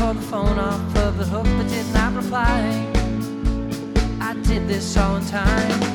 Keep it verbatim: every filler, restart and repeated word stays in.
saw the phone off of the hook but did not reply. I did this all in time.